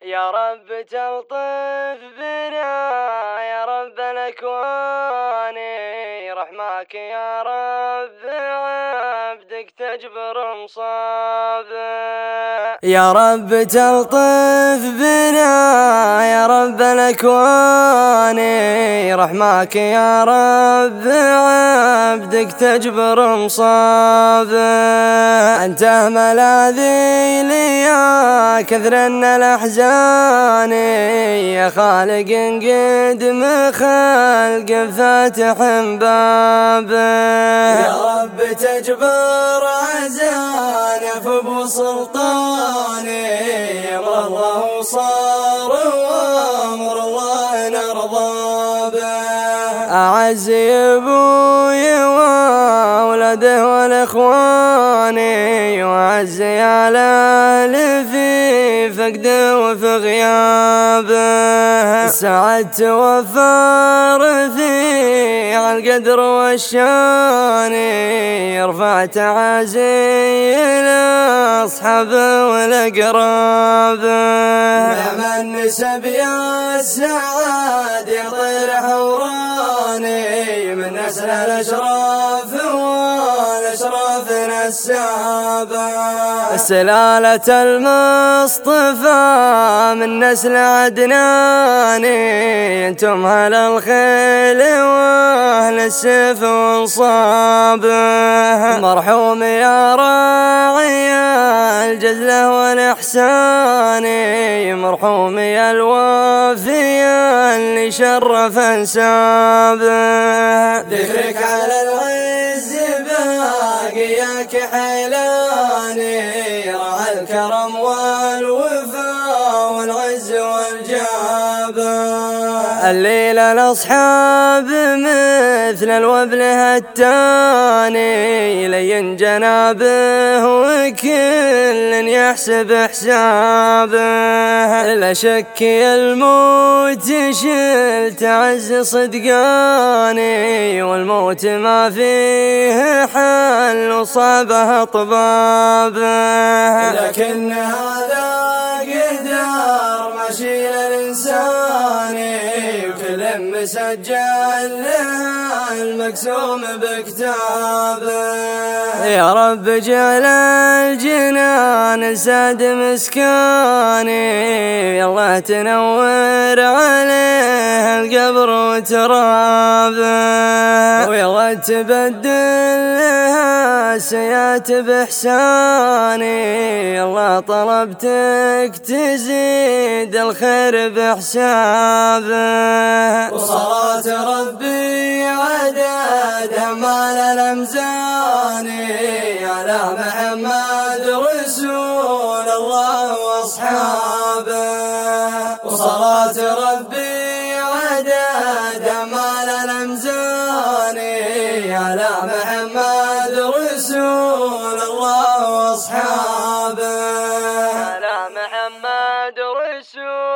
يا رب تلطف بنا يا رب الأكوان، رحماك يا رب عبدك تجبر مصابه. يا رب تلطف بنا يا رب الأكوان، رحماك يا رب عبدك تجبر مصابه. أنت ملاذي لي يا كثر الأحزان، يا خالق قد مخلق فاتح بابه. يا رب تجبر أحزان فبو سلطاني، أمر الله صار وأمر الله نرضى به. أعز أبوي وولده والإخوان، وأعز يا الأهل في فقده وفي غيابه. سعدت وفار في القدر والشان، رفعت عزيل أصحابه والأقراب. نعم النسب يا السعاد يطير حوراني، من نسل الأشراف والأشراف نسابة. سلالة المصطفى من نسل عدناني، انتم اهل الخيل واهل السيف وانصابه. مرحوم يا راعي الجزله والاحسان، مرحوم يا الوافي اللي شرف انسابه. ذكرك على العز باقياك حيلاني، رعى الكرم والوفاء والعز والجابه. الليلة الأصحاب مثل الوبل التاني، لين جنابه وكل يحسب حسابه. لا شك الموت شلت عز صدقاني، والموت ما فيه حل وصابه طبابه. لكن هذا قدر مشي الإنسان، وكل مسجل له المقسوم بكتابه. يا رب جعل الجنان ساد مسكاني، الله تنور عليه القبر وترابه. ويلا تبدل لها سيات بإحساني، الله طلبتك تزيد الخير بحسابه. وصلاة ربي عدد همال الأمزان، على محمد رسول الله وأصحابه. وصلاة ربي عدد همال الأمزان، على محمد رسول الله وأصحابه. على محمد رسول